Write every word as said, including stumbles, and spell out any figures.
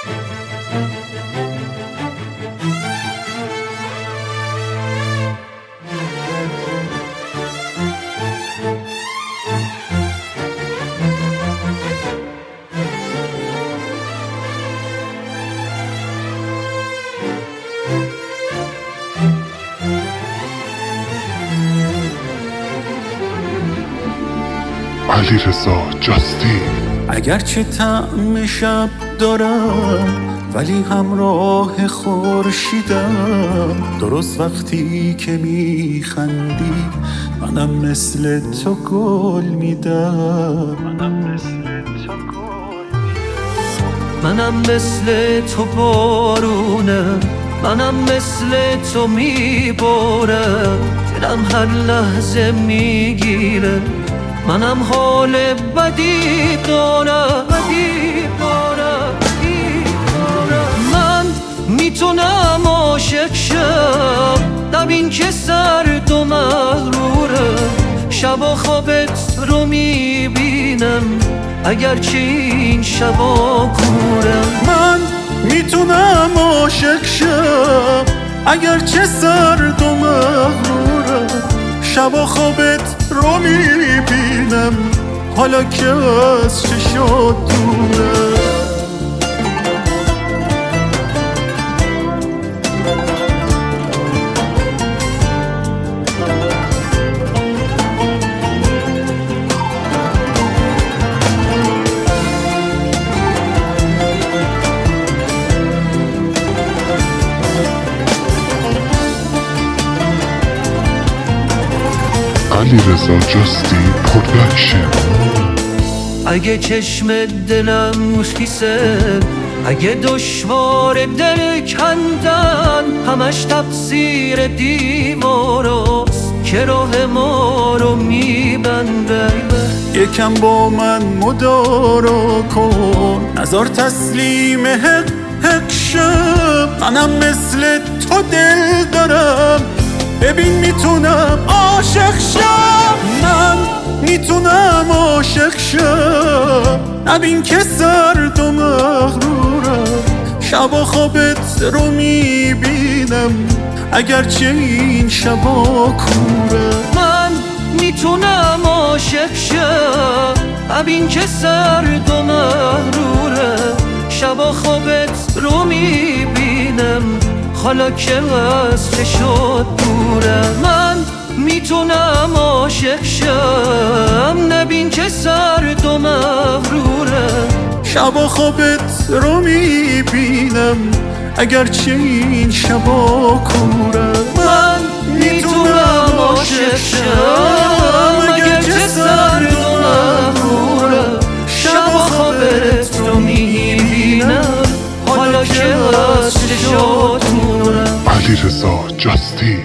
علیرضا جاستین. اگرچه طعم شب دارم ولی همراه خورشیدم، درست وقتی که میخندی منم مثل تو گل میدم. منم مثل تو گل منم مثل تو بارونم، منم مثل تو میبارم، دلم هر لحظه میگیره، منم حال بدی دارم بدی دارم بدی دارم. من میتونم عاشق شم، نبین که سرد و مغروره، شبا خوابت رو میبینم اگرچه این شبا کوره. من میتونم عاشق شم اگرچه سرد و مغروره، شبا خوابت رو میبینم حالا که از چشات دوره. علیرضا جاستین پروداکشن. اگه چشم دلم خیسه، اگه دشوار دل کندن، همش تقصیر دیواراست که راه ما رو میبنده. یکم با من مدارا کن، نزار تسلیم حق حق شم، منم مثل تو دل دارم، ببین میتونم عاشق شم. من میتونم عاشق شم، نبین که سرد و مغرورم، شبا خوابت رو میبینم اگرچه این شبا کوره. من میتونم عاشق شم، نبین که سرد و مغروره، شبا خوابت رو میبینم حالا که از چشات دوره. من میتونم عاشق شم، نبین که سرد و مغروره، شبا خوابت رو میبینم اگرچه این شبا کوره. من میتونم عاشق شم اگرچه سرد و مغروره، شبا خوابت رو میبینم حالا که از چشات دوره. علیرضا جاستین.